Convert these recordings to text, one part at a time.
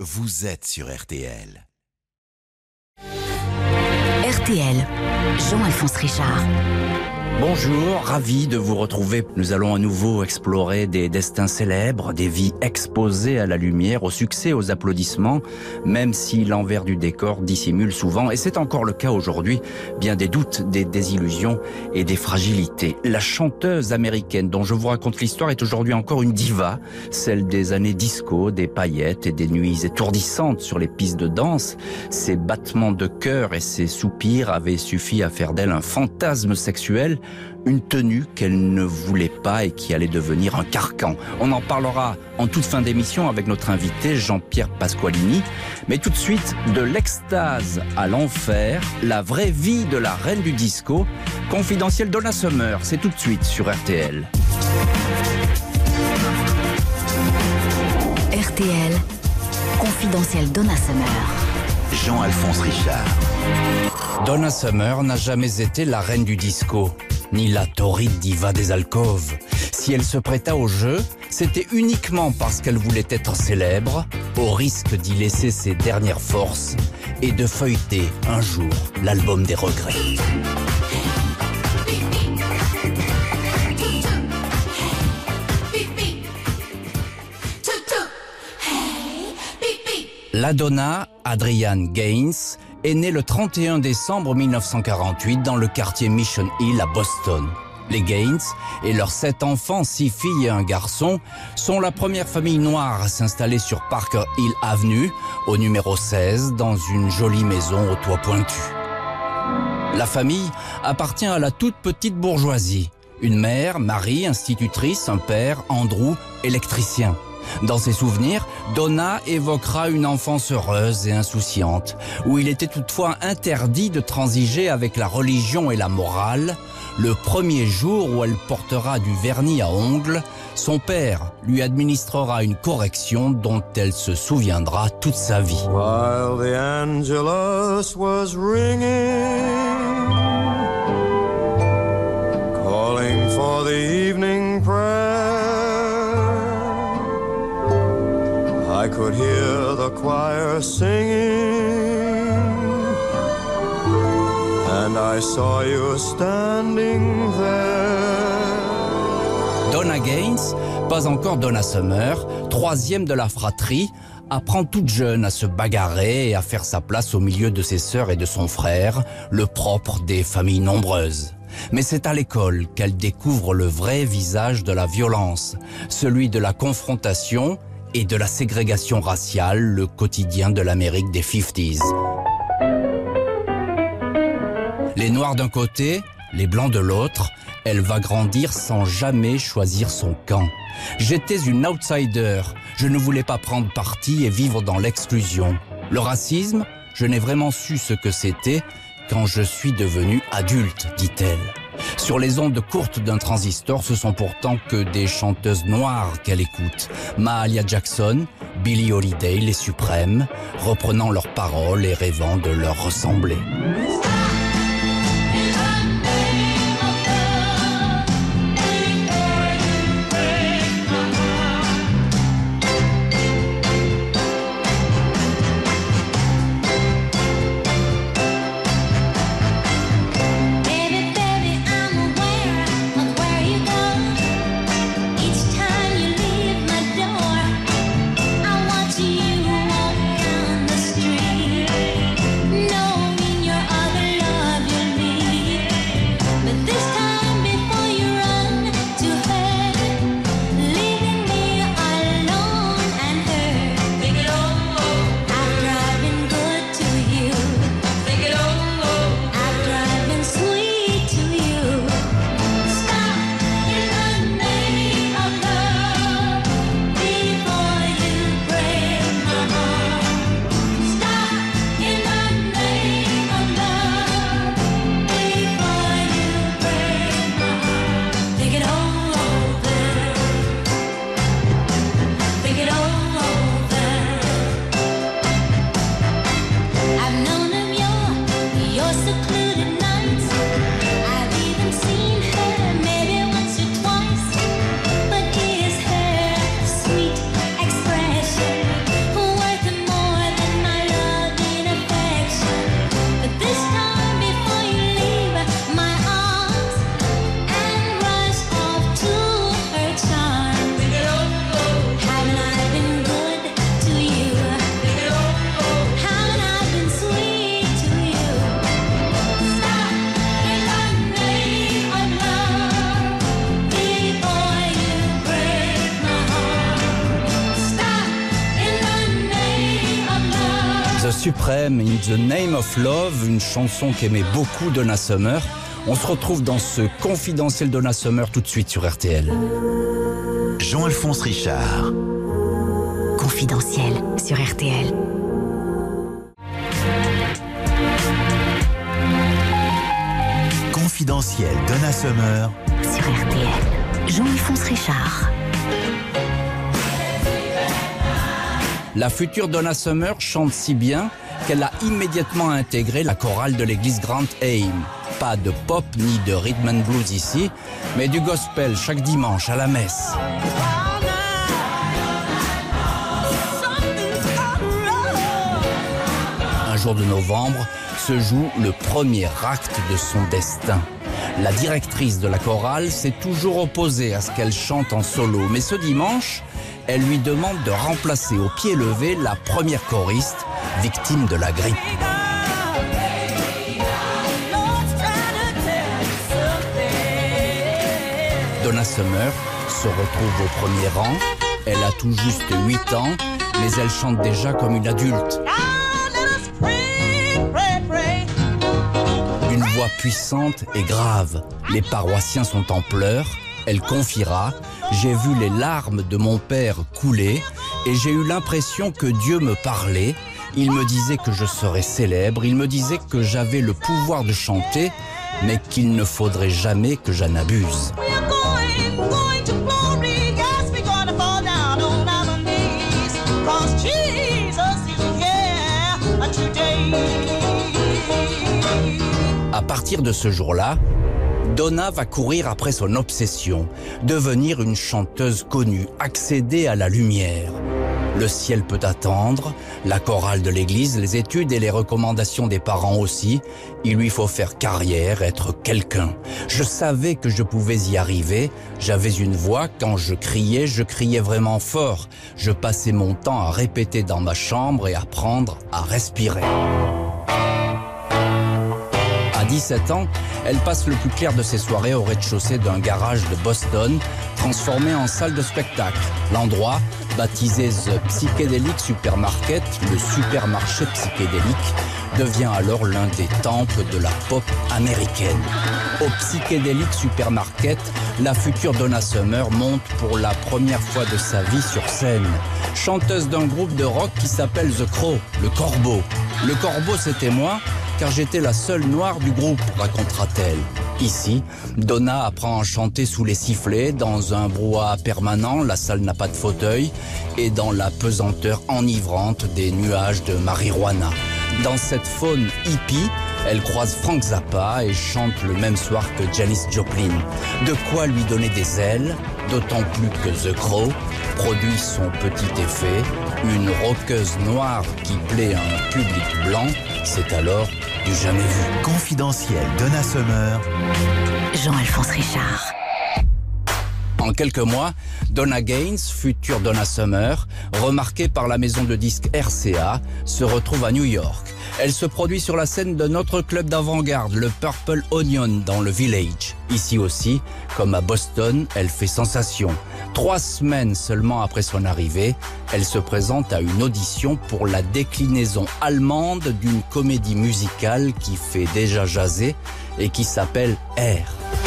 vous êtes sur RTL. RTL, Jean-Alphonse Richard. Bonjour, ravi de vous retrouver. Nous allons à nouveau explorer des destins célèbres, des vies exposées à la lumière, au succès, aux applaudissements, même si l'envers du décor dissimule souvent, et c'est encore le cas aujourd'hui, bien des doutes, des désillusions et des fragilités. La chanteuse américaine dont je vous raconte l'histoire est aujourd'hui encore une diva, celle des années disco, des paillettes et des nuits étourdissantes sur les pistes de danse. Ses battements de cœur et ses soupirs avaient suffi à faire d'elle un fantasme sexuel, une tenue qu'elle ne voulait pas et qui allait devenir un carcan. On en parlera en toute fin d'émission avec notre invité Jean-Pierre Pasqualini. Mais tout de suite, de l'extase à l'enfer, la vraie vie de la reine du disco, confidentielle Donna Summer, c'est tout de suite sur RTL. RTL, confidentielle Donna Summer. Jean-Alphonse Richard. Donna Summer n'a jamais été la reine du disco, ni la torride diva des alcôves. Si elle se prêta au jeu, c'était uniquement parce qu'elle voulait être célèbre, au risque d'y laisser ses dernières forces et de feuilleter un jour l'album des regrets. La Donna, Adrienne Gaines, est née le 31 décembre 1948 dans le quartier Mission Hill à Boston. Les Gaines et leurs 7 enfants, 6 filles et un garçon, sont la première famille noire à s'installer sur Parker Hill Avenue, au numéro 16, dans une jolie maison au toit pointu. La famille appartient à la toute petite bourgeoisie. Une mère, Marie, institutrice, un père, Andrew, électricien. Dans ses souvenirs, Donna évoquera une enfance heureuse et insouciante, où il était toutefois interdit de transiger avec la religion et la morale. Le premier jour où elle portera du vernis à ongles, son père lui administrera une correction dont elle se souviendra toute sa vie. While the Angelus was ringing, calling for the evening prayer, I could hear the choir singing, and I saw you standing there. Donna Gaines, pas encore Donna Summer, troisième de la fratrie, apprend toute jeune à se bagarrer et à faire sa place au milieu de ses sœurs et de son frère, le propre des familles nombreuses. Mais c'est à l'école qu'elle découvre le vrai visage de la violence, celui de la confrontation et de la ségrégation raciale, le quotidien de l'Amérique des 50s. Les Noirs d'un côté, les Blancs de l'autre, elle va grandir sans jamais choisir son camp. J'étais une outsider, je ne voulais pas prendre parti et vivre dans l'exclusion. Le racisme, je n'ai vraiment su ce que c'était quand je suis devenue adulte, dit-elle. Sur les ondes courtes d'un transistor, ce sont pourtant que des chanteuses noires qu'elle écoute. Mahalia Jackson, Billie Holiday, les Suprêmes, reprenant leurs paroles et rêvant de leur ressembler. Knowing your other suprême, In the Name of Love, une chanson qu'aimait beaucoup Donna Summer. On se retrouve dans ce confidentiel Donna Summer tout de suite sur RTL. Jean-Alphonse Richard. Confidentiel sur RTL. Confidentiel Donna Summer. Sur RTL. Jean-Alphonse Richard. La future Donna Summer chante si bien qu'elle a immédiatement intégré la chorale de l'église Grand Aim. Pas de pop ni de rhythm and blues ici, mais du gospel chaque dimanche à la messe. Un jour de novembre se joue le premier acte de son destin. La directrice de la chorale s'est toujours opposée à ce qu'elle chante en solo, mais ce dimanche, elle lui demande de remplacer au pied levé la première choriste, victime de la grippe. Donna Summer se retrouve au premier rang. Elle a tout juste 8 ans, mais elle chante déjà comme une adulte. Une voix puissante et grave. Les paroissiens sont en pleurs. Elle confiera « J'ai vu les larmes de mon père couler et j'ai eu l'impression que Dieu me parlait. Il me disait que je serais célèbre, il me disait que j'avais le pouvoir de chanter, mais qu'il ne faudrait jamais que j'en abuse. » À partir de ce jour-là, Donna va courir après son obsession, devenir une chanteuse connue, accéder à la lumière. Le ciel peut attendre, la chorale de l'église, les études et les recommandations des parents aussi. Il lui faut faire carrière, être quelqu'un. Je savais que je pouvais y arriver. J'avais une voix, quand je criais vraiment fort. Je passais mon temps à répéter dans ma chambre et apprendre à respirer. À 17 ans, elle passe le plus clair de ses soirées au rez-de-chaussée d'un garage de Boston, transformé en salle de spectacle. L'endroit, baptisé The Psychedelic Supermarket, le supermarché psychédélique, devient alors l'un des temples de la pop américaine. Au Psychedelic Supermarket, la future Donna Summer monte pour la première fois de sa vie sur scène. Chanteuse d'un groupe de rock qui s'appelle The Crow, le Corbeau. Le Corbeau, c'était moi, car j'étais la seule noire du groupe, racontera-t-elle. Ici, Donna apprend à chanter sous les sifflets, dans un brouhaha permanent, la salle n'a pas de fauteuil, et dans la pesanteur enivrante des nuages de marijuana. Dans cette faune hippie, elle croise Frank Zappa et chante le même soir que Janis Joplin. De quoi lui donner des ailes, d'autant plus que The Crow produit son petit effet. Une rockeuse noire qui plaît à un public blanc, c'est alors du jamais vu. Confidentiel Donna Summer. Jean-Alphonse Richard. En quelques mois, Donna Gaines, future Donna Summer, remarquée par la maison de disques RCA, se retrouve à New York. Elle se produit sur la scène d'un autre club d'avant-garde, le Purple Onion, dans le Village. Ici aussi, comme à Boston, elle fait sensation. 3 semaines seulement après son arrivée, elle se présente à une audition pour la déclinaison allemande d'une comédie musicale qui fait déjà jaser et qui s'appelle Air.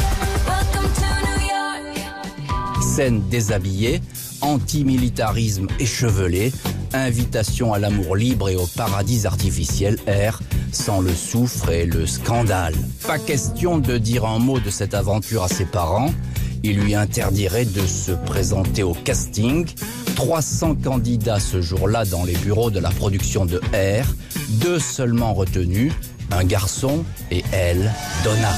Scène déshabillée, antimilitarisme échevelé, invitation à l'amour libre et au paradis artificiel, Air, sans le soufre et le scandale. Pas question de dire un mot de cette aventure à ses parents. Il lui interdirait de se présenter au casting. 300 candidats ce jour-là dans les bureaux de la production de Air. 2 seulement retenus, un garçon et elle, Donna.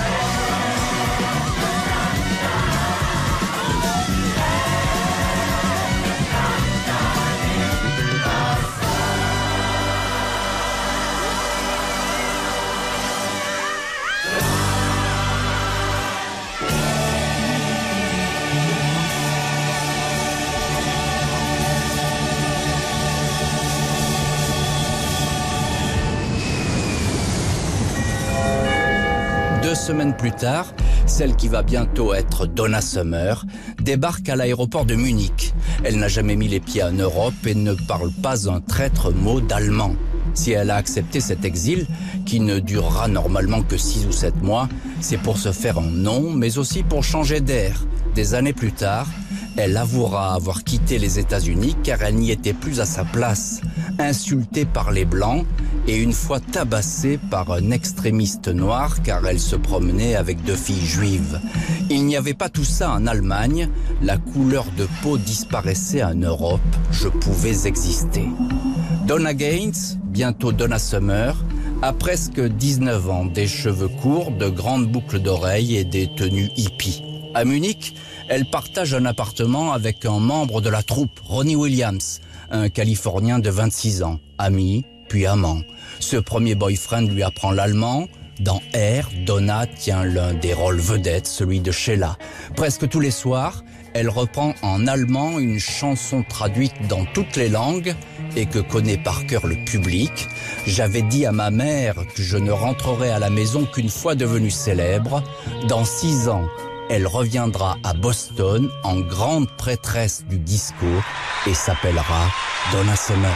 Semaines plus tard, celle qui va bientôt être Donna Summer débarque à l'aéroport de Munich. Elle n'a jamais mis les pieds en Europe et ne parle pas un traître mot d'allemand. Si elle a accepté cet exil, qui ne durera normalement que 6 ou 7 mois, c'est pour se faire un nom, mais aussi pour changer d'air. Des années plus tard, elle avouera avoir quitté les États-Unis car elle n'y était plus à sa place, insultée par les Blancs et une fois tabassée par un extrémiste noir car elle se promenait avec 2 filles juives. Il n'y avait pas tout ça en Allemagne, la couleur de peau disparaissait en Europe, je pouvais exister. Donna Gaines, bientôt Donna Summer, a presque 19 ans, des cheveux courts, de grandes boucles d'oreilles et des tenues hippies. À Munich, elle partage un appartement avec un membre de la troupe, Ronnie Williams, un Californien de 26 ans, ami puis amant. Ce premier boyfriend lui apprend l'allemand. Dans Air, Donna tient l'un des rôles vedettes, celui de Sheila. Presque tous les soirs, elle reprend en allemand une chanson traduite dans toutes les langues et que connaît par cœur le public. J'avais dit à ma mère que je ne rentrerai à la maison qu'une fois devenue célèbre. Dans 6 ans, elle reviendra à Boston en grande prêtresse du disco et s'appellera Donna Summer.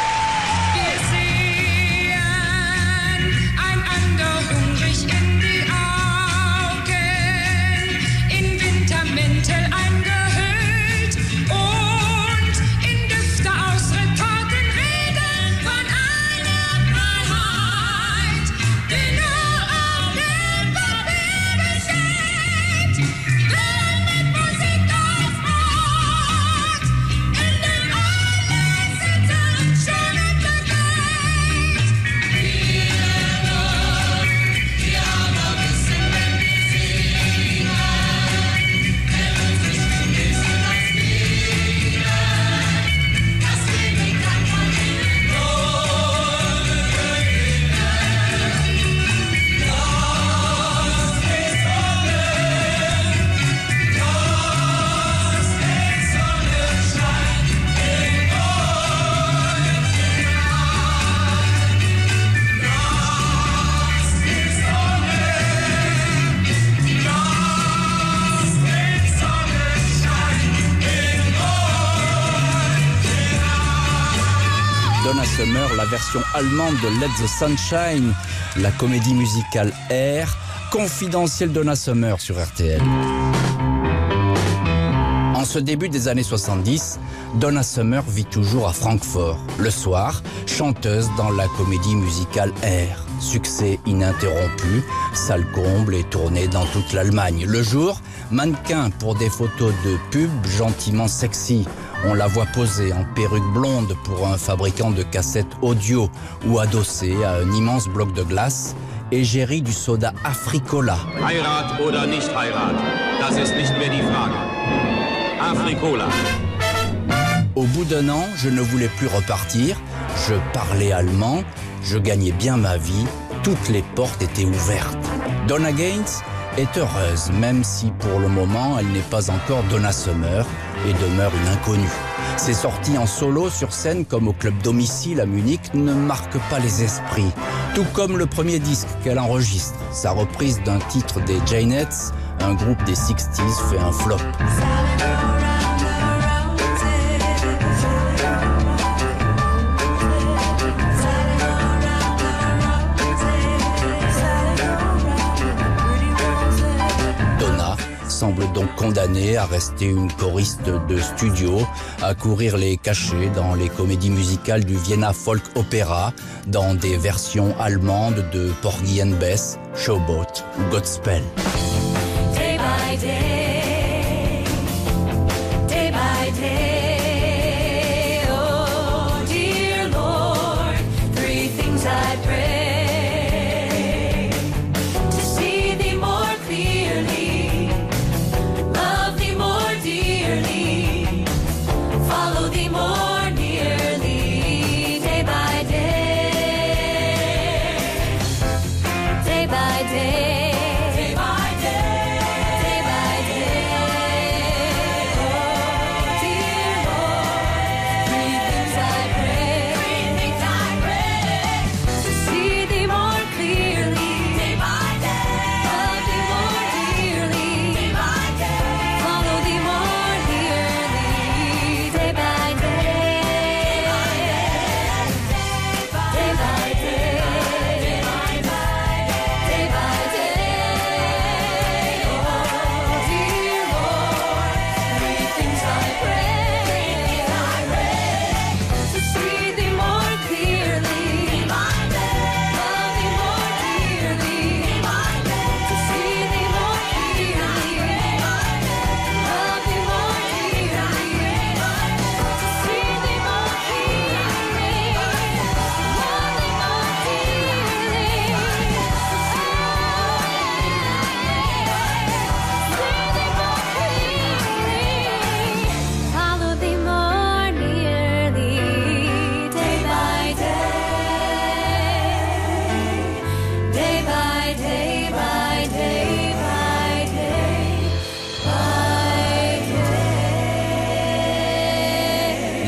Donna Summer, la version allemande de Let the Sunshine, la comédie musicale Air, confidentielle Donna Summer sur RTL. En ce début des années 70, Donna Summer vit toujours à Francfort. Le soir, chanteuse dans la comédie musicale Air. Succès ininterrompu, salle comble et tournée dans toute l'Allemagne. Le jour, mannequin pour des photos de pub gentiment sexy. On la voit posée en perruque blonde pour un fabricant de cassettes audio ou adossée à un immense bloc de glace, égérie du soda Africola. Heirat oder nicht Heirat, das ist nicht mehr die Frage. Africola. Au bout d'1 an, je ne voulais plus repartir. Je parlais allemand, je gagnais bien ma vie, toutes les portes étaient ouvertes. Donna Gaines est heureuse, même si pour le moment elle n'est pas encore Donna Summer et demeure une inconnue. Ses sorties en solo sur scène comme au club Domicile à Munich ne marquent pas les esprits, tout comme le premier disque qu'elle enregistre. Sa reprise d'un titre des Janettes, un groupe des 60s, fait un flop. Semble donc condamnée à rester une choriste de studio, à courir les cachets dans les comédies musicales du Vienna Folk Opera, dans des versions allemandes de Porgy and Bess, Showboat ou Godspell. Day by day, day by day, oh dear Lord, 3 things I pray. Day by day, day by day, day by day.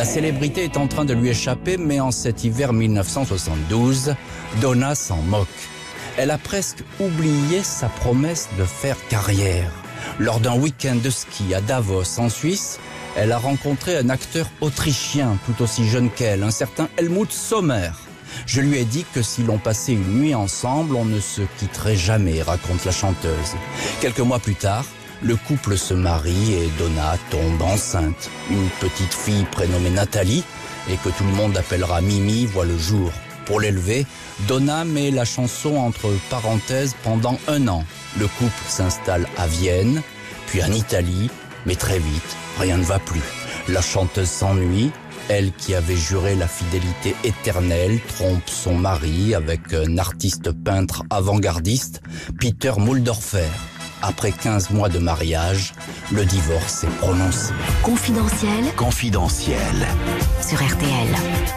La célébrité est en train de lui échapper, mais en cet hiver 1972, Donna s'en moque. Elle a presque oublié sa promesse de faire carrière. Lors d'un week-end de ski à Davos, en Suisse, elle a rencontré un acteur autrichien tout aussi jeune qu'elle, un certain Helmut Sommer. Je lui ai dit que si l'on passait une nuit ensemble, on ne se quitterait jamais, raconte la chanteuse. Quelques mois plus tard, le couple se marie et Donna tombe enceinte. Une petite fille prénommée Nathalie, et que tout le monde appellera Mimi, voit le jour. Pour l'élever, Donna met la chanson entre parenthèses pendant 1 an. Le couple s'installe à Vienne, puis en Italie, mais très vite, rien ne va plus. La chanteuse s'ennuie. Elle qui avait juré la fidélité éternelle trompe son mari avec un artiste peintre avant-gardiste, Peter Mulhdorfer. Après 15 mois de mariage, le divorce est prononcé. Confidentiel Confidentiel. sur RTL.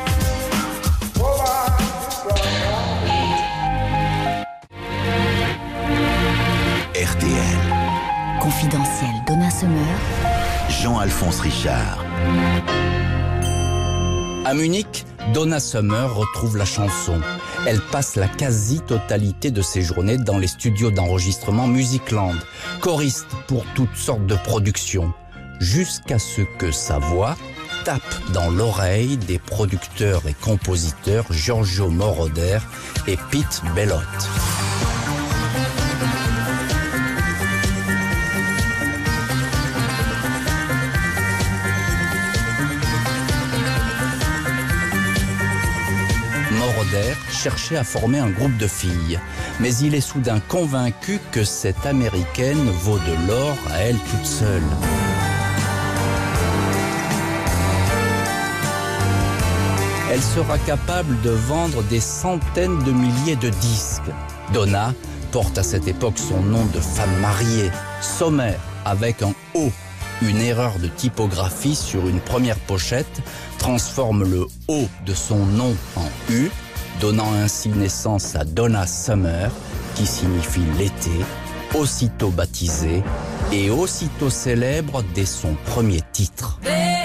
RTL. Confidentiel Donna Summer. Jean-Alphonse Richard. À Munich, Donna Summer retrouve la chanson. Elle passe la quasi-totalité de ses journées dans les studios d'enregistrement Musicland, choriste pour toutes sortes de productions, jusqu'à ce que sa voix tape dans l'oreille des producteurs et compositeurs Giorgio Moroder et Pete Bellotte. Moroder cherchait à former un groupe de filles, mais il est soudain convaincu que cette américaine vaut de l'or à elle toute seule. Elle sera capable de vendre des centaines de milliers de disques. Donna porte à cette époque son nom de femme mariée, Sommer, avec un O. Une erreur de typographie sur une première pochette transforme le O de son nom en U, donnant ainsi naissance à Donna Summer, qui signifie l'été, aussitôt baptisée et aussitôt célèbre dès son premier titre.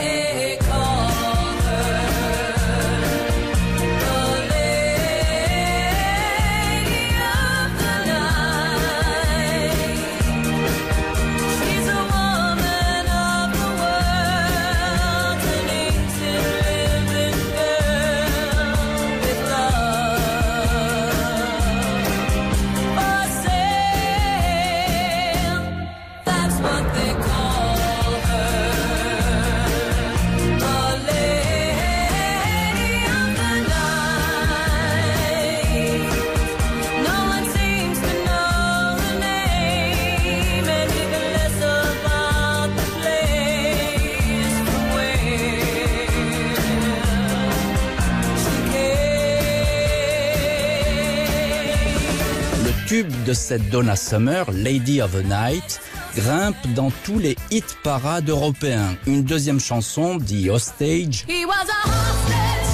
Le tube de cette Donna Summer, Lady of the Night, grimpe dans tous les hit parades européens. Une deuxième chanson, The Hostage, He was a hostage.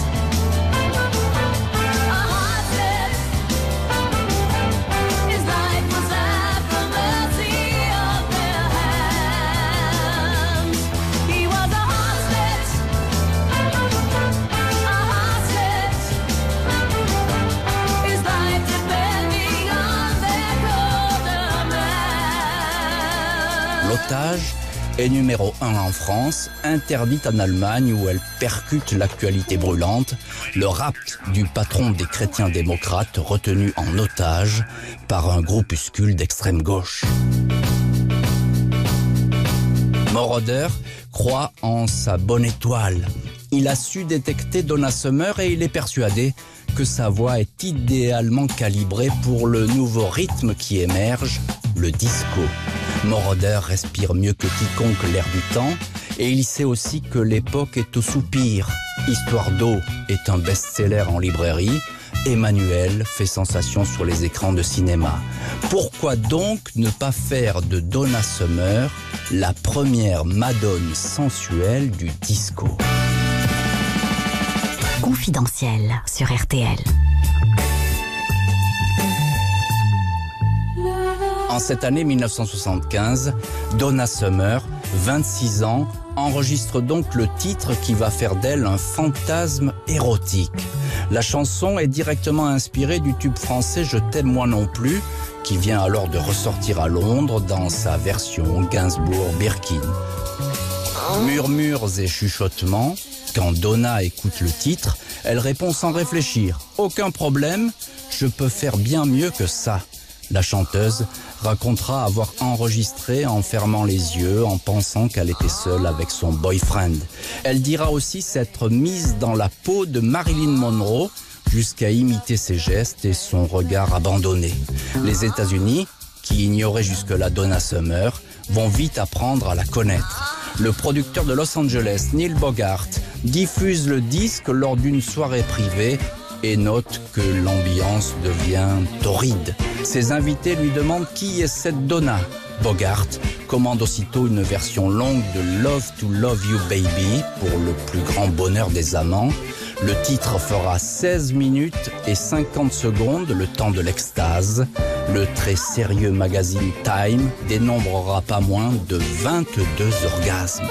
A hostage. His life was at the mercy of their hands. He was a hostage. A hostage. His life depending on their golden man. L'Otage est numéro 1 en France, interdite en Allemagne où elle percute l'actualité brûlante, le rapt du patron des chrétiens démocrates retenu en otage par un groupuscule d'extrême gauche. Moroder croit en sa bonne étoile. Il a su détecter Donna Summer et il est persuadé que sa voix est idéalement calibrée pour le nouveau rythme qui émerge, le disco. Moroder respire mieux que quiconque l'air du temps et il sait aussi que l'époque est au soupir. Histoire d'eau est un best-seller en librairie. Emmanuel fait sensation sur les écrans de cinéma. Pourquoi donc ne pas faire de Donna Summer la première madone sensuelle du disco ? Confidentiel sur RTL. En cette année 1975, Donna Summer, 26 ans, enregistre donc le titre qui va faire d'elle un fantasme érotique. La chanson est directement inspirée du tube français « Je t'aime moi non plus », qui vient alors de ressortir à Londres dans sa version Gainsbourg-Birkin. Murmures et chuchotements, quand Donna écoute le titre, elle répond sans réfléchir « Aucun problème, je peux faire bien mieux que ça ». La chanteuse racontera avoir enregistré en fermant les yeux, en pensant qu'elle était seule avec son boyfriend. Elle dira aussi s'être mise dans la peau de Marilyn Monroe jusqu'à imiter ses gestes et son regard abandonné. Les États-Unis, qui ignoraient jusque-là Donna Summer, vont vite apprendre à la connaître. Le producteur de Los Angeles, Neil Bogart, diffuse le disque lors d'une soirée privée et note que l'ambiance devient torride. Ses invités lui demandent qui est cette Donna. Bogart commande aussitôt une version longue de Love to Love You Baby pour le plus grand bonheur des amants. Le titre fera 16 minutes et 50 secondes, le temps de l'extase. Le très sérieux magazine Time dénombrera pas moins de 22 orgasmes.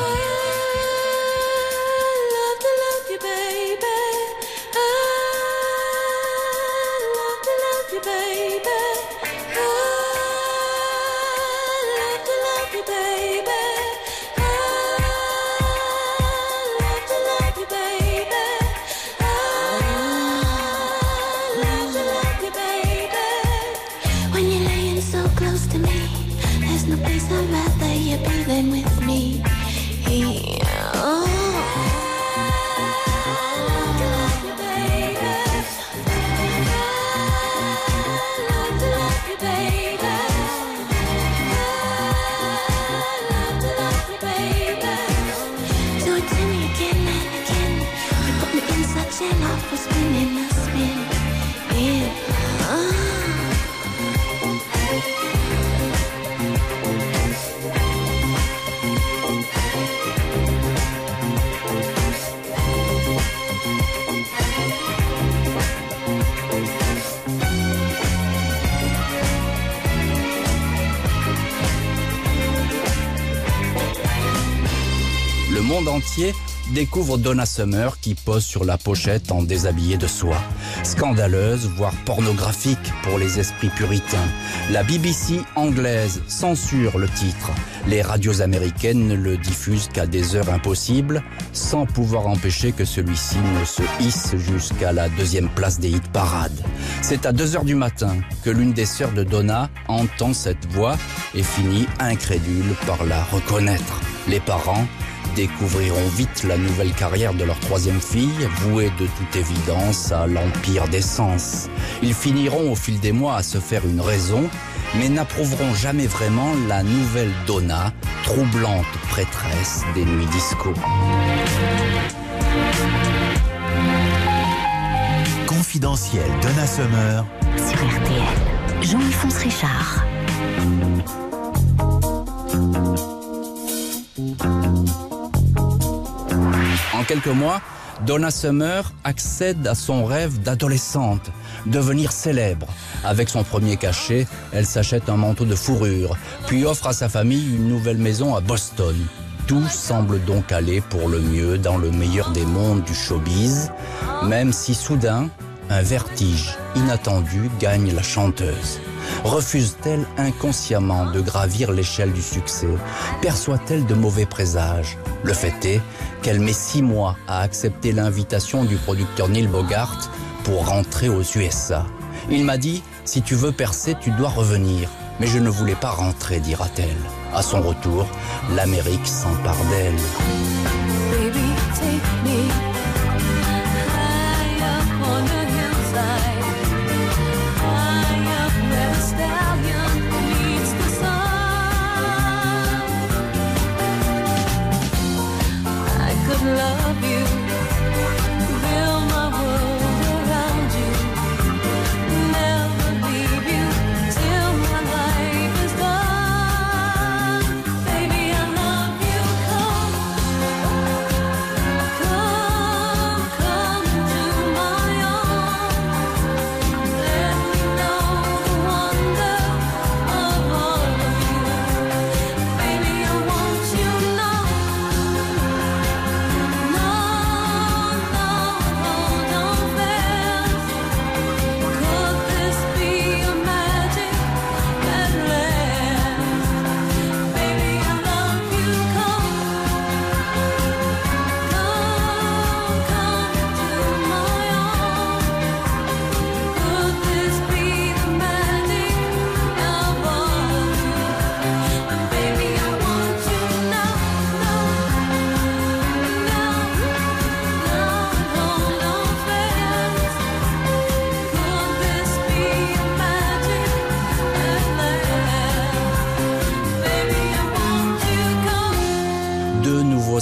Le monde entier découvre Donna Summer qui pose sur la pochette en déshabillé de soie. Scandaleuse, voire pornographique pour les esprits puritains. La BBC anglaise censure le titre. Les radios américaines ne le diffusent qu'à des heures impossibles, sans pouvoir empêcher que celui-ci ne se hisse jusqu'à la 2e place des hit parades. C'est à 2h du matin que l'une des sœurs de Donna entend cette voix et finit incrédule par la reconnaître. Les parents découvriront vite la nouvelle carrière de leur 3e fille, vouée de toute évidence à l'empire des sens. Ils finiront au fil des mois à se faire une raison, mais n'approuveront jamais vraiment la nouvelle Donna, troublante prêtresse des nuits disco. Confidentiel Donna Summer Sur RTL, Jean-Alphonse Richard. En quelques mois, Donna Summer accède à son rêve d'adolescente, devenir célèbre. Avec son premier cachet, elle s'achète un manteau de fourrure, puis offre à sa famille une nouvelle maison à Boston. Tout semble donc aller pour le mieux dans le meilleur des mondes du showbiz, même si soudain, un vertige inattendu gagne la chanteuse. Refuse-t-elle inconsciemment de gravir l'échelle du succès? Perçoit-elle de mauvais présages? Le fait est qu'elle met 6 mois à accepter l'invitation du producteur Neil Bogart pour rentrer aux USA. Il m'a dit « Si tu veux percer, tu dois revenir ». Mais je ne voulais pas rentrer, dira-t-elle. À son retour, l'Amérique s'empare d'elle. Baby, take me high up on the hillside, high up where the stallion meets the sun. I could love you, build my world around you, never leave you till my life is done. Baby, I love you, come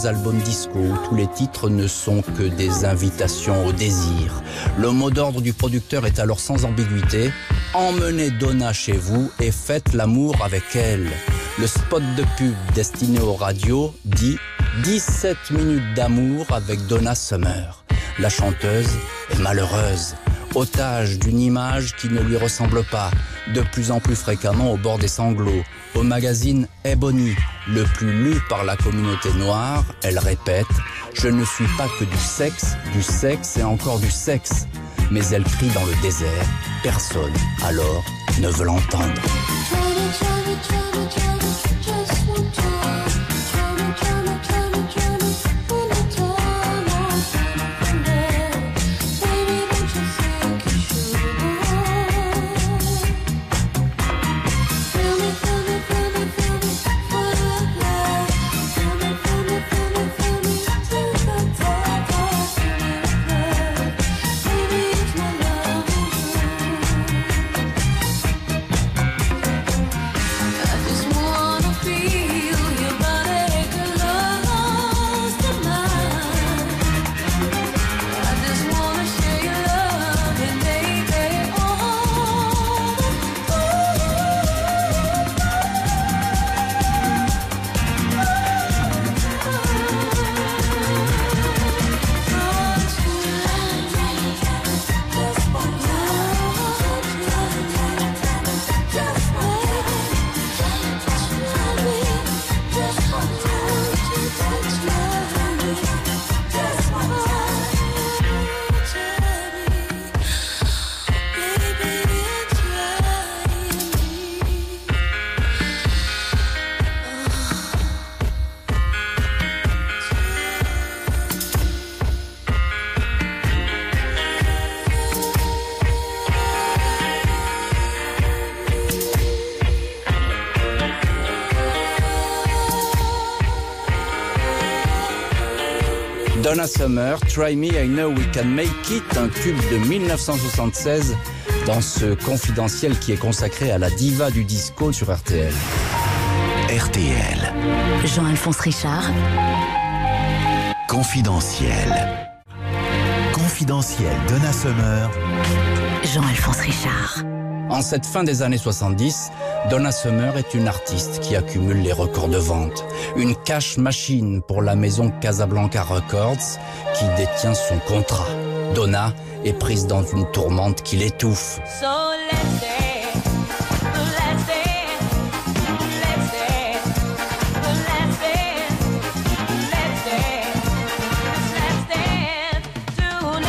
nombreux albums disco où tous les titres ne sont que des invitations au désir. Le mot d'ordre du producteur est alors sans ambiguïté: emmenez Donna chez vous et faites l'amour avec elle. Le spot de pub destiné aux radios dit 17 minutes d'amour avec Donna Summer. La chanteuse est malheureuse, otage d'une image qui ne lui ressemble pas, de plus en plus fréquemment au bord des sanglots. Au magazine Ebony, le plus lu par la communauté noire, elle répète « Je ne suis pas que du sexe et encore du sexe ». Mais elle crie dans le désert, personne alors ne veut l'entendre. Donna Summer, Try Me, I Know We Can Make It, un tube de 1976 dans ce confidentiel qui est consacré à la diva du disco sur RTL. RTL. Jean-Alphonse Richard. Confidentiel. Confidentiel Donna Summer. Jean-Alphonse Richard. En cette fin des années 70, Donna Summer est une artiste qui accumule les records de vente. Une cash machine pour la maison Casablanca Records qui détient son contrat. Donna est prise dans une tourmente qui l'étouffe. So let's dance, let's dance, let's dance, let's dance, let's dance, let's dance tonight.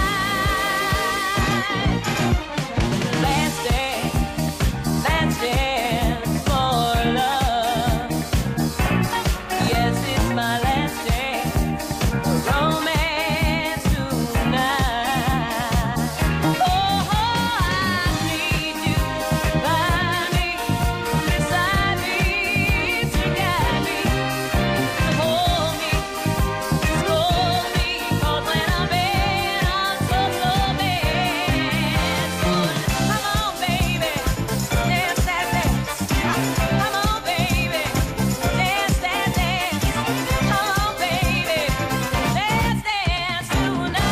Let's dance for love. Yes, it's my last dance, romance tonight. Oh, I need you by me, beside me, to guide me, to hold me, to scold me, 'cause when I'm in, I'm so bad. So come on, baby, dance that dance. Come on, baby, dance that dance. Come on, baby, let's dance tonight.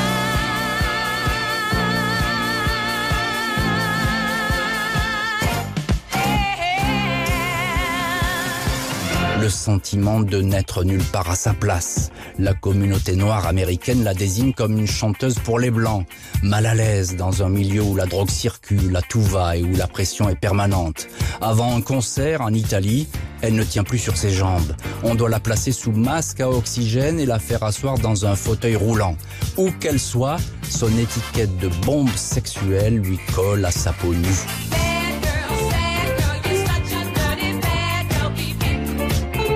Le sentiment de n'être nulle part à sa place. La communauté noire américaine la désigne comme une chanteuse pour les blancs, mal à l'aise dans un milieu où la drogue circule, à tout va et où la pression est permanente. Avant un concert en Italie, elle ne tient plus sur ses jambes. On doit la placer sous masque à oxygène et la faire asseoir dans un fauteuil roulant. Où qu'elle soit, son étiquette de bombe sexuelle lui colle à sa peau nue. Bad girl, you're such a dirty bad girl, baby.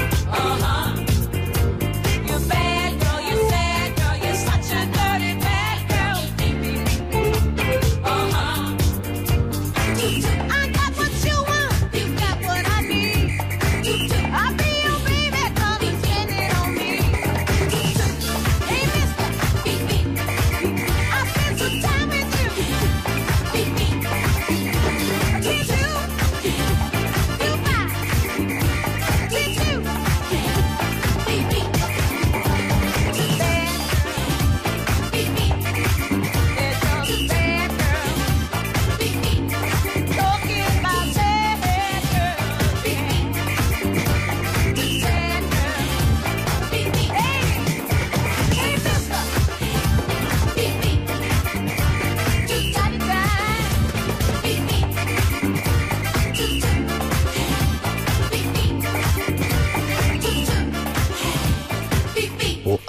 You're bad girl, you're sad girl, you're such a dirty bad girl, baby. I got what you want, you got what I need. I'll be your baby, come and spend it on me. Hey, mister, I spent some time with you.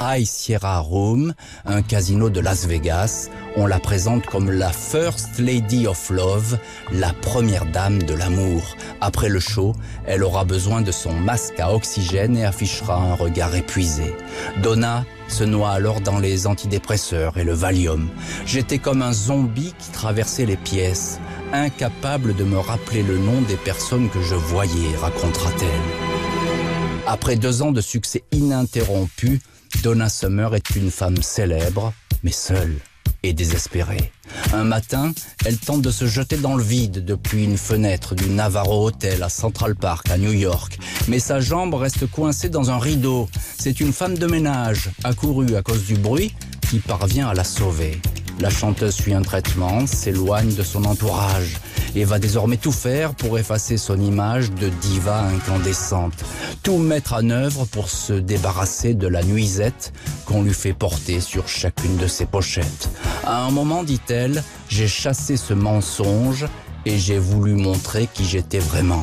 High Sierra Room, un casino de Las Vegas. On la présente comme la First Lady of Love, la première dame de l'amour. Après le show, elle aura besoin de son masque à oxygène et affichera un regard épuisé. Donna se noie alors dans les antidépresseurs et le Valium. J'étais comme un zombie qui traversait les pièces, incapable de me rappeler le nom des personnes que je voyais, racontera-t-elle. Après 2 ans de succès ininterrompu, Donna Summer est une femme célèbre, mais seule et désespérée. Un matin, elle tente de se jeter dans le vide depuis une fenêtre du Navarro Hotel à Central Park, à New York. Mais sa jambe reste coincée dans un rideau. C'est une femme de ménage, accourue à cause du bruit, qui parvient à la sauver. La chanteuse suit un traitement, s'éloigne de son entourage et va désormais tout faire pour effacer son image de diva incandescente. Tout mettre en œuvre pour se débarrasser de la nuisette qu'on lui fait porter sur chacune de ses pochettes. À un moment, dit-elle, j'ai chassé ce mensonge et j'ai voulu montrer qui j'étais vraiment.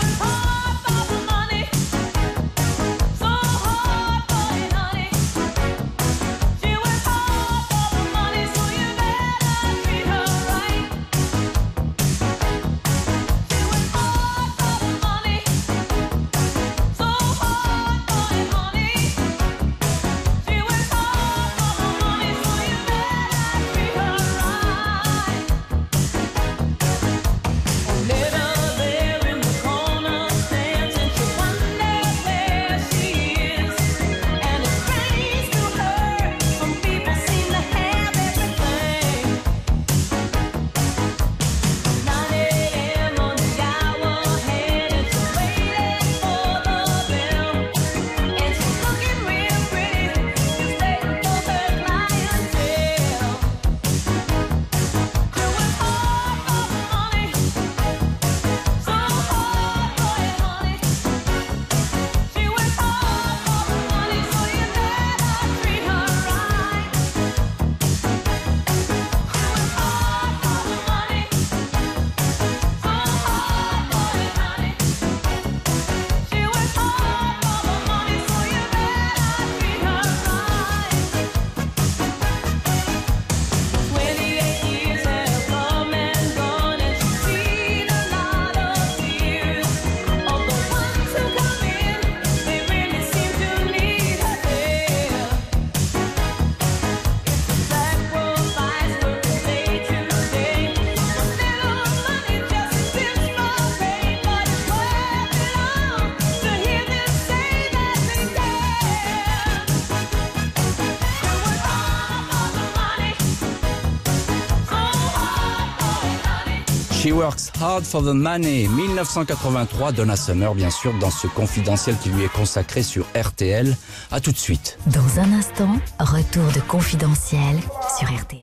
She Works Hard for the Money, 1983, Donna Summer, bien sûr, dans ce confidentiel qui lui est consacré sur RTL. À tout de suite. Dans un instant, retour de Confidentiel sur RTL.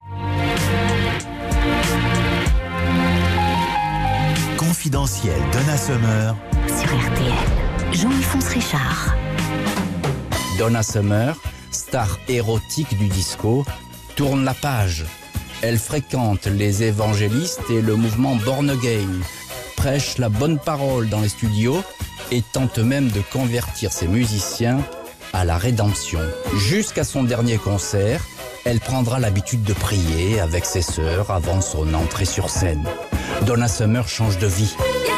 Confidentiel Donna Summer Sur RTL, Jean-Alphonse Richard. Donna Summer, star érotique du disco, tourne la page. Elle fréquente les évangélistes et le mouvement Born Again, prêche la bonne parole dans les studios et tente même de convertir ses musiciens à la rédemption. Jusqu'à son dernier concert, elle prendra l'habitude de prier avec ses sœurs avant son entrée sur scène. Donna Summer change de vie.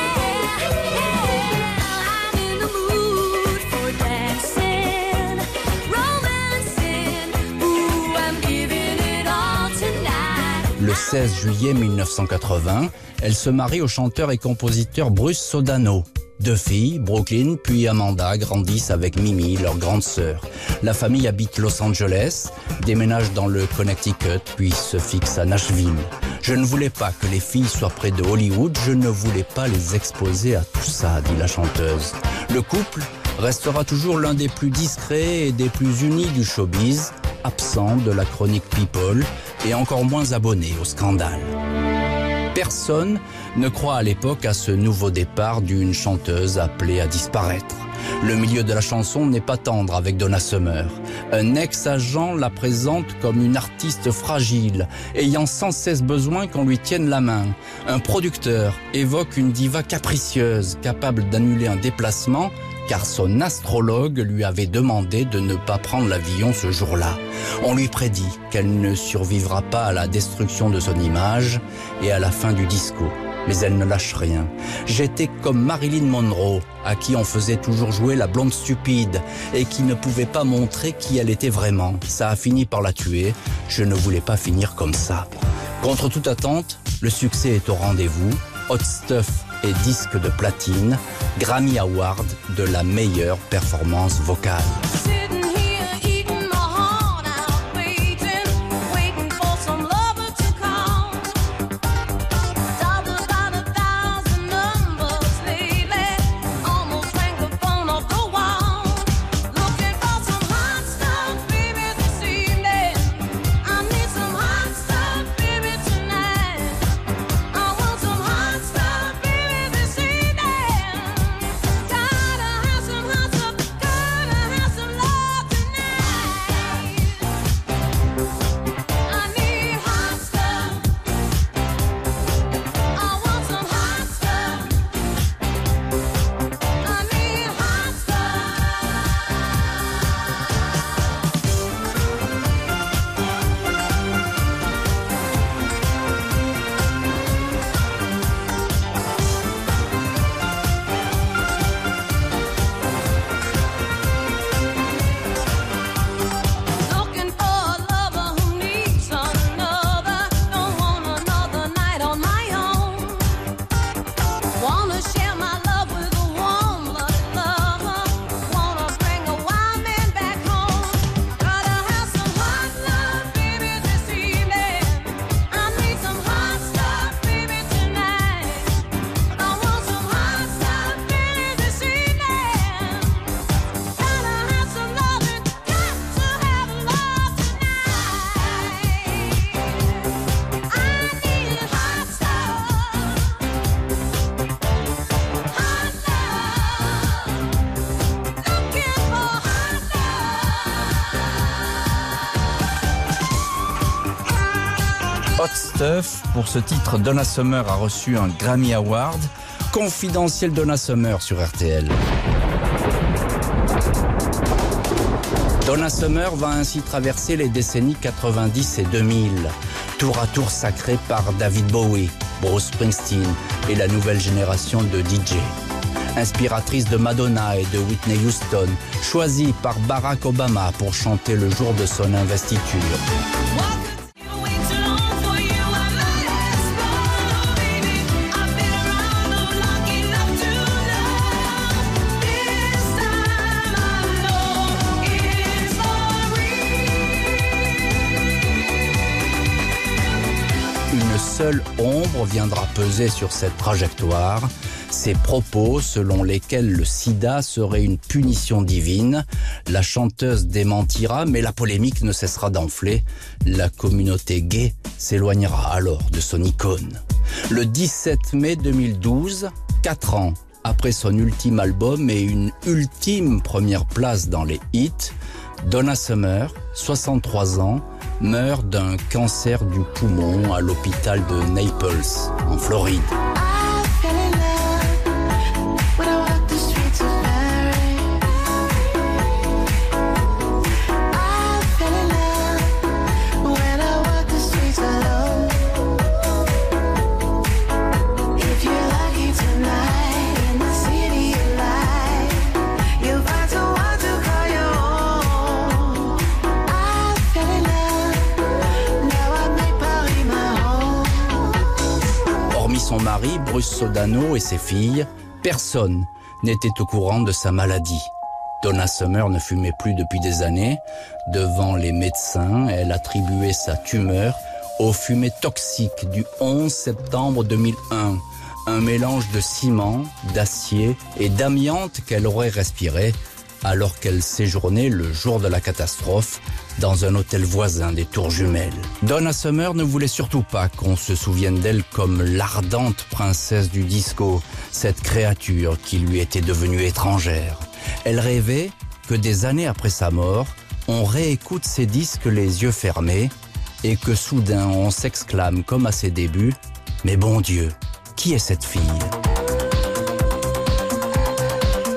Le 16 juillet 1980, elle se marie au chanteur et compositeur Bruce Sodano. 2 filles, Brooklyn puis Amanda, grandissent avec Mimi, leur grande sœur. La famille habite Los Angeles, déménage dans le Connecticut puis se fixe à Nashville. Je ne voulais pas que les filles soient près de Hollywood, je ne voulais pas les exposer à tout ça, dit la chanteuse. Le couple restera toujours l'un des plus discrets et des plus unis du showbiz, absent de la chronique People et encore moins abonné au scandale. Personne ne croit à l'époque à ce nouveau départ d'une chanteuse appelée à disparaître. Le milieu de la chanson n'est pas tendre avec Donna Summer. Un ex-agent la présente comme une artiste fragile, ayant sans cesse besoin qu'on lui tienne la main. Un producteur évoque une diva capricieuse, capable d'annuler un déplacement car son astrologue lui avait demandé de ne pas prendre l'avion ce jour-là. On lui prédit qu'elle ne survivra pas à la destruction de son image et à la fin du disco. Mais elle ne lâche rien. J'étais comme Marilyn Monroe, à qui on faisait toujours jouer la blonde stupide et qui ne pouvait pas montrer qui elle était vraiment. Ça a fini par la tuer. Je ne voulais pas finir comme ça. Contre toute attente, le succès est au rendez-vous. Hot Stuff est disque de platine, Grammy Award de la meilleure performance vocale. Sitting here eating my heart out, waiting for some lover to call. Dialed about 1,000 numbers lately, almost rang the phone off the wall. Looking for some hot stuff, baby, this evening. I need some hot stuff, baby, tonight. I want some hot stuff, baby, this evening. Gotta have some hot stuff, gotta have some love tonight. I need hot stuff. I want some hot stuff. I need hot stuff. Looking for a lover who needs another. Don't want another night on my own. Wanna share my love with a warm-blooded lover. Wanna bring a wild man back home. Gotta have some hot love, baby, this evening. I need some hot stuff, baby, tonight. I want some hot stuff, baby, this evening. Gotta have some loving, got to have love tonight. I need hot stuff, hot love, looking for hot love. Hot Stuff, pour ce titre, Donna Summer a reçu un Grammy Award. Confidentiel Donna Summer sur RTL. Donna Summer va ainsi traverser les décennies 90 et 2000, tour à tour sacrée par David Bowie, Bruce Springsteen et la nouvelle génération de DJ. Inspiratrice de Madonna et de Whitney Houston, choisie par Barack Obama pour chanter le jour de son investiture. Way too long for you, I'm not explode, baby. I've been around long enough to know. This time I know it's for real. Une seule ombre viendra peser sur cette trajectoire, ces propos selon lesquels le sida serait une punition divine. La chanteuse démentira, mais la polémique ne cessera d'enfler. La communauté gay s'éloignera alors de son icône. Le 17 mai 2012, 4 ans après son ultime album et une ultime première place dans les hits, Donna Summer, 63 ans, meurt d'un cancer du poumon à l'hôpital de Naples, en Floride. I fell in love when I walked the streets of Paris. I fell in love when I walked the streets alone. If you're lucky tonight in the city of light, you'll find someone to call your own. I fell in love, now I make Paris my home. Hormis son mari, Bruce Sodano, et ses filles, personne n'était au courant de sa maladie. Donna Summer ne fumait plus depuis des années. Devant les médecins, elle attribuait sa tumeur aux fumées toxiques du 11 septembre 2001. Un mélange de ciment, d'acier et d'amiante qu'elle aurait respiré alors qu'elle séjournait le jour de la catastrophe dans un hôtel voisin des Tours Jumelles. Donna Summer ne voulait surtout pas qu'on se souvienne d'elle comme l'ardente princesse du disco, cette créature qui lui était devenue étrangère. Elle rêvait que des années après sa mort, on réécoute ses disques les yeux fermés et que soudain on s'exclame comme à ses débuts « Mais bon Dieu, qui est cette fille ?»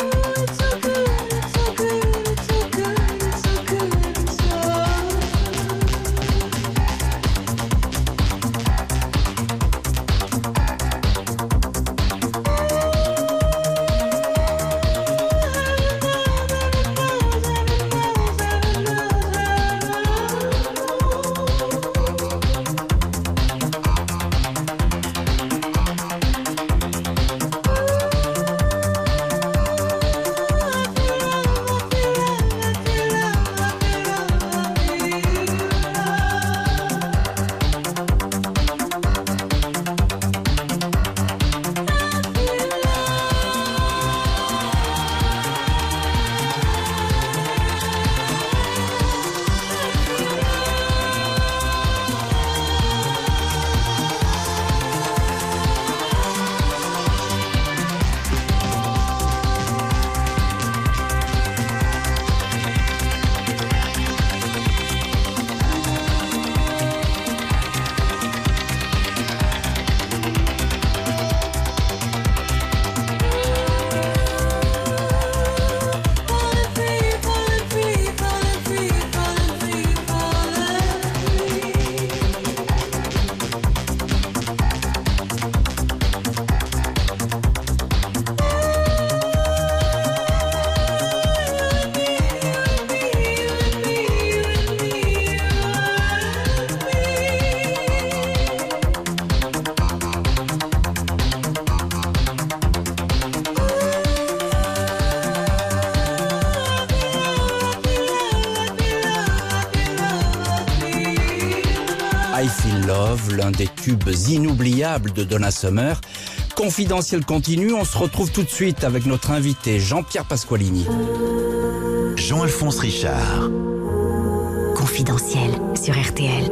tubes inoubliables de Donna Summer. Confidentiel continue, on se retrouve tout de suite avec notre invité Jean-Pierre Pasqualini. Jean-Alphonse Richard. Confidentiel sur RTL.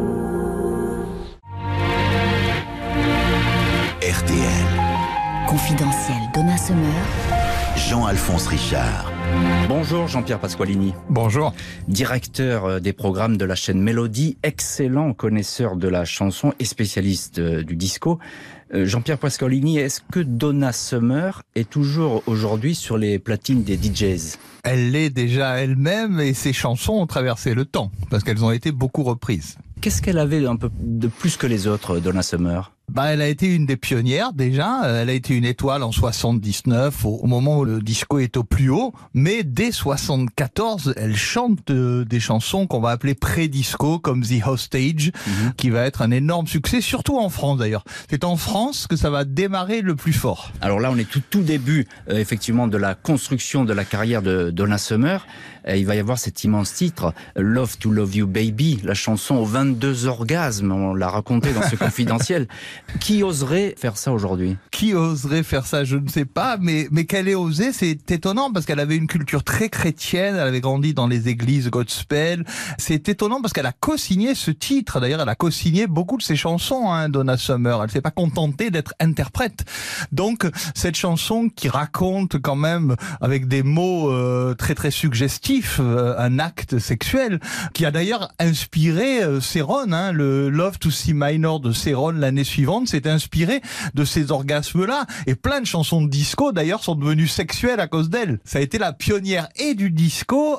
RTL. Confidentiel Donna Summer. Jean-Alphonse Richard. Bonjour Jean-Pierre Pasqualini. Bonjour. Directeur des programmes de la chaîne Mélodie, excellent connaisseur de la chanson et spécialiste du disco. Jean-Pierre Pasqualini, est-ce que Donna Summer est toujours aujourd'hui sur les platines des DJs ? Elle l'est déjà elle-même et ses chansons ont traversé le temps parce qu'elles ont été beaucoup reprises. Qu'est-ce qu'elle avait un peu de plus que les autres, Donna Summer ? Elle a été une des pionnières déjà, elle a été une étoile en 79 au moment où le disco est au plus haut, mais dès 74, elle chante des chansons qu'on va appeler pré-disco comme The Hostage, qui va être un énorme succès, surtout en France d'ailleurs. C'est en France que ça va démarrer le plus fort. Alors là, on est tout début effectivement de la construction de la carrière de Donna Summer. Il va y avoir cet immense titre, Love to Love You Baby, la chanson aux 22 orgasmes, on l'a raconté dans ce confidentiel. Qui oserait faire ça aujourd'hui ? Qui oserait faire ça, je ne sais pas, mais qu'elle ait osé, c'est étonnant parce qu'elle avait une culture très chrétienne, elle avait grandi dans les églises gospel. C'est étonnant parce qu'elle a co-signé ce titre, d'ailleurs elle a co-signé beaucoup de ses chansons, Donna Summer, elle s'est pas contentée d'être interprète. Donc cette chanson qui raconte quand même avec des mots très très suggestifs un acte sexuel, qui a d'ailleurs inspiré Céron, le Love to See Minor de Céron l'année suivante, s'est inspiré de ces orgasmes-là, et plein de chansons de disco d'ailleurs sont devenues sexuelles à cause d'elle. Ça a été la pionnière et du disco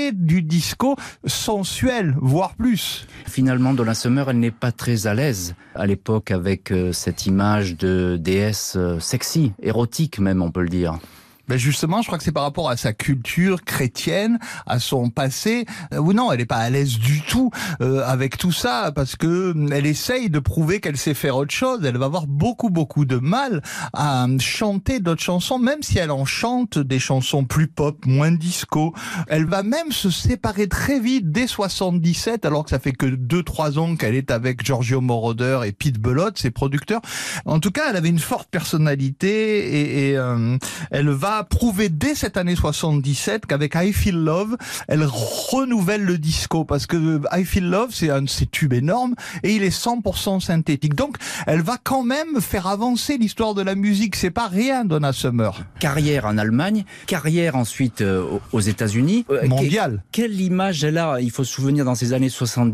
sensuel, voire plus. Finalement, Donna Summer, elle n'est pas très à l'aise à l'époque avec cette image de déesse sexy, érotique même, on peut le dire. Justement, je crois que c'est par rapport à sa culture chrétienne, à son passé. Non, elle n'est pas à l'aise du tout avec tout ça, parce que elle essaye de prouver qu'elle sait faire autre chose. Elle va avoir beaucoup de mal à chanter d'autres chansons, même si elle en chante des chansons plus pop, moins disco. Elle va même se séparer très vite, dès 77, alors que ça fait que 2-3 ans qu'elle est avec Giorgio Moroder et Pete Bellotte, ses producteurs. En tout cas, elle avait une forte personnalité et elle va prouver dès cette année 77 qu'avec I Feel Love, elle renouvelle le disco, parce que I Feel Love, c'est un de ses tubes énormes et il est 100% synthétique. Donc, elle va quand même faire avancer l'histoire de la musique. C'est pas rien, Donna Summer. Carrière en Allemagne, carrière ensuite aux États-Unis. Mondiale. Quelle image elle a ? Il faut se souvenir dans ces années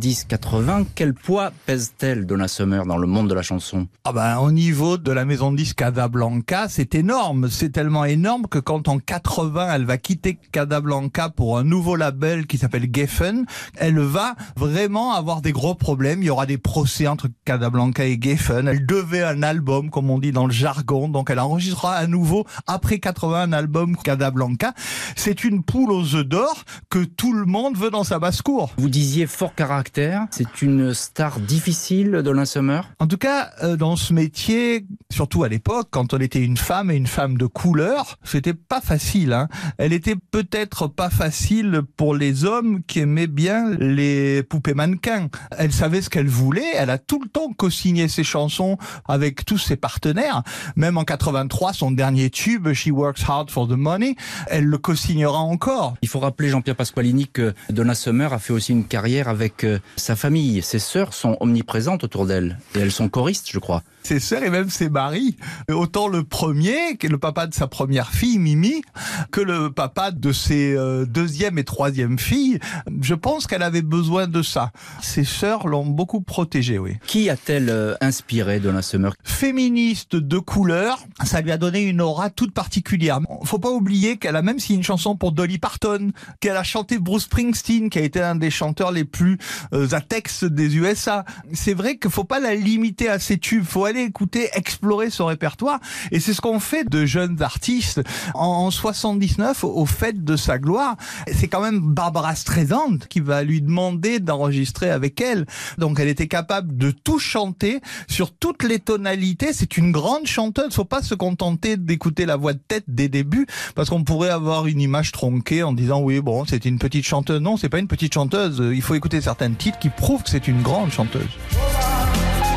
70-80, quel poids pèse-t-elle, Donna Summer, dans le monde de la chanson ? Au niveau de la maison de disques Casablanca, c'est énorme. C'est tellement énorme que quand en 80, elle va quitter Casablanca pour un nouveau label qui s'appelle Geffen, elle va vraiment avoir des gros problèmes. Il y aura des procès entre Casablanca et Geffen. Elle devait un album, comme on dit dans le jargon, donc elle enregistrera à nouveau, après 80, un album Casablanca. C'est une poule aux œufs d'or que tout le monde veut dans sa basse-cour. Vous disiez fort caractère, c'est une star difficile, Donna Summer ? En tout cas, dans ce métier, surtout à l'époque, quand on était une femme et une femme de couleur, c'était pas facile. Elle était peut-être pas facile pour les hommes qui aimaient bien les poupées mannequins. Elle savait ce qu'elle voulait, elle a tout le temps co-signé ses chansons avec tous ses partenaires. Même en 83, son dernier tube, She Works Hard for the Money, elle le co-signera encore. Il faut rappeler, Jean-Pierre Pasqualini, que Donna Summer a fait aussi une carrière avec sa famille. Ses sœurs sont omniprésentes autour d'elle et elles sont choristes, je crois. Ses sœurs et même ses maris. Autant le premier, qui est le papa de sa première fille, Mimi, que le papa de ses deuxième et troisième filles. Je pense qu'elle avait besoin de ça. Ses sœurs l'ont beaucoup protégée, oui. Qui a-t-elle inspiré, Donna Summer ? Féministe de couleur, ça lui a donné une aura toute particulière. Faut pas oublier qu'elle a même signé une chanson pour Dolly Parton, qu'elle a chanté Bruce Springsteen, qui a été un des chanteurs les plus à texte des USA. C'est vrai qu'il faut pas la limiter à ses tubes, faut aller écouter, explorer son répertoire, et c'est ce qu'on fait de jeunes artistes. En 79, au fait de sa gloire, c'est quand même Barbara Streisand qui va lui demander d'enregistrer avec elle. Donc elle était capable de tout chanter sur toutes les tonalités. C'est une grande chanteuse. Faut pas se contenter d'écouter la voix de tête des débuts, parce qu'on pourrait avoir une image tronquée en disant oui, bon, c'est une petite chanteuse. Non, c'est pas une petite chanteuse. Il faut écouter certains titres qui prouvent que c'est une grande chanteuse.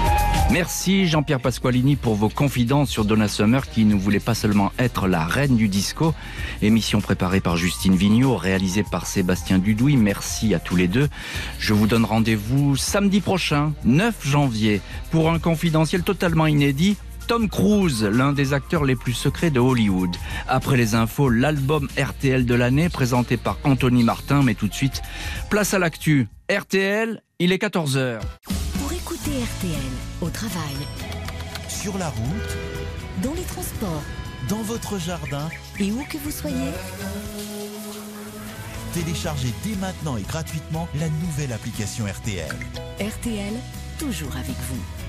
Merci Jean-Pierre Pasqualini pour vos confidences sur Donna Summer qui ne voulait pas seulement être la reine du disco. Émission préparée par Justine Vignot, réalisée par Sébastien Dudouis. Merci à tous les deux. Je vous donne rendez-vous samedi prochain, 9 janvier, pour un confidentiel totalement inédit. Tom Cruise, l'un des acteurs les plus secrets de Hollywood. Après les infos, l'album RTL de l'année présenté par Anthony Martin. Mais tout de suite, place à l'actu. RTL, il est 14h. Pour écouter RTL au travail, Sur la route, dans les transports dans votre jardin, et où que vous soyez, téléchargez dès maintenant et gratuitement la nouvelle application RTL. RTL, toujours avec vous.